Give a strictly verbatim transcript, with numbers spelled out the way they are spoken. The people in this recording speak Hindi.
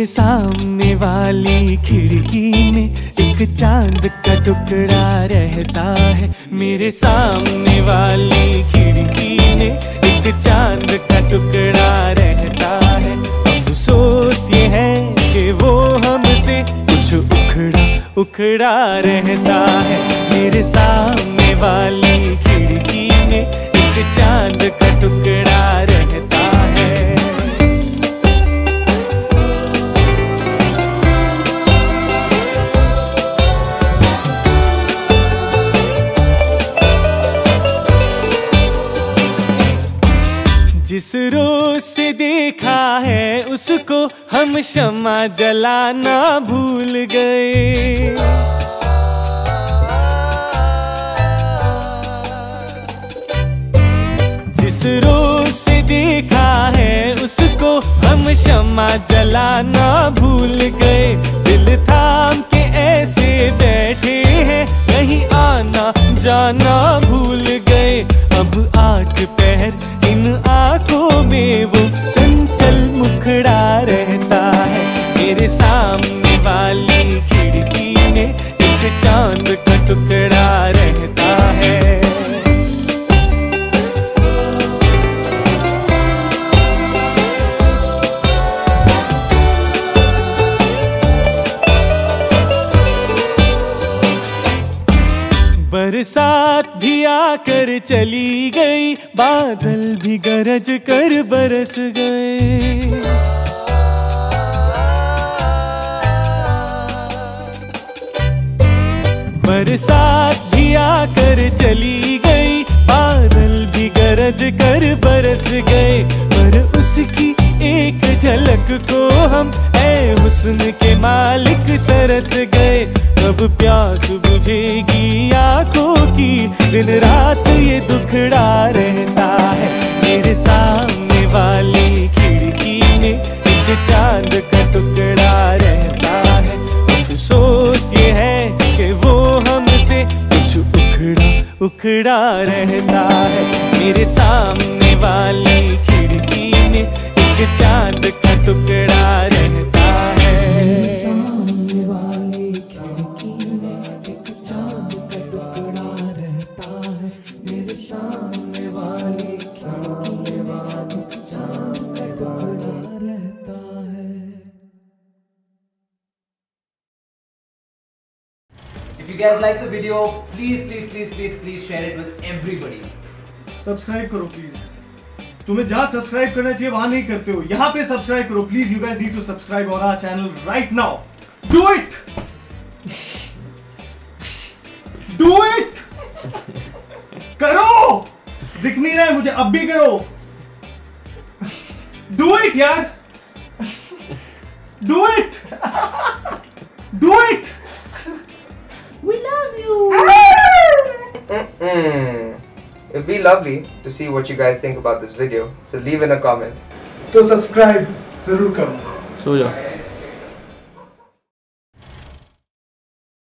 मेरे सामने वाली खिड़की में एक चांद का टुकड़ा रहता है। मेरे सामने वाली खिड़की में एक चांद का टुकड़ा रहता है। अफसोस ये है कि वो हमसे कुछ उखड़ा उखड़ा रहता है। मेरे सामने वाली खिड़की में एक चांद का टुकड़ा रहता है। जिस रोज से देखा है उसको हम शम्मा जलाना भूल गए। जिस रोज से देखा है उसको हम शम्मा जलाना भूल गए। दिल थाम के ऐसे बैठे हैं कहीं आना जाना भूल गए। अब आठ पहर इन आंखों में वो चंचल मुखड़ा रहता है। मेरे सामने वाली खिड़की में एक चांद का टुकड़ा रहता है। बरसात भी आकर चली गई, बादल भी गरज कर बरस गए। बरसात भी आकर चली गई, बादल भी गरज कर बरस गए। पर उसकी एक झलक को हम ऐ हुस्न के मालिक तरस गए। कब प्यास बुझेगी आंखों की, दिन रात ये दुखड़ा रहता है। मेरे सामने वाली खिड़की में एक चांद का टुकड़ा रहता है। अफसोस ये है कि वो हमसे कुछ उखड़ा उखड़ा रहता है। मेरे सामने वाली खिड़की में एक चांद का टुकड़ा रहता है। मेरे सामने वाली खिड़की में एक चांद का टुकड़ा रहता है। मेरे सामने वाली खिड़की में एक चांद का टुकड़ा रहता है। If you guys like the video, please, please, please, please, please share it with everybody. Subscribe करो प्लीज। तुम्हें जहां सब्सक्राइब करना चाहिए वहां नहीं करते हो, यहाँ पे सब्सक्राइब करो please. You guys need to subscribe on our channel right now. Do it, do it, करो। दिख नहीं रहा है मुझे, अब भी करो। डू इट यार, do it, do it. We love you. Mm-mm. It'd be lovely to see what you guys think about this video, so leave in a comment. तो सब्सक्राइब जरूर करो। सो जाओ।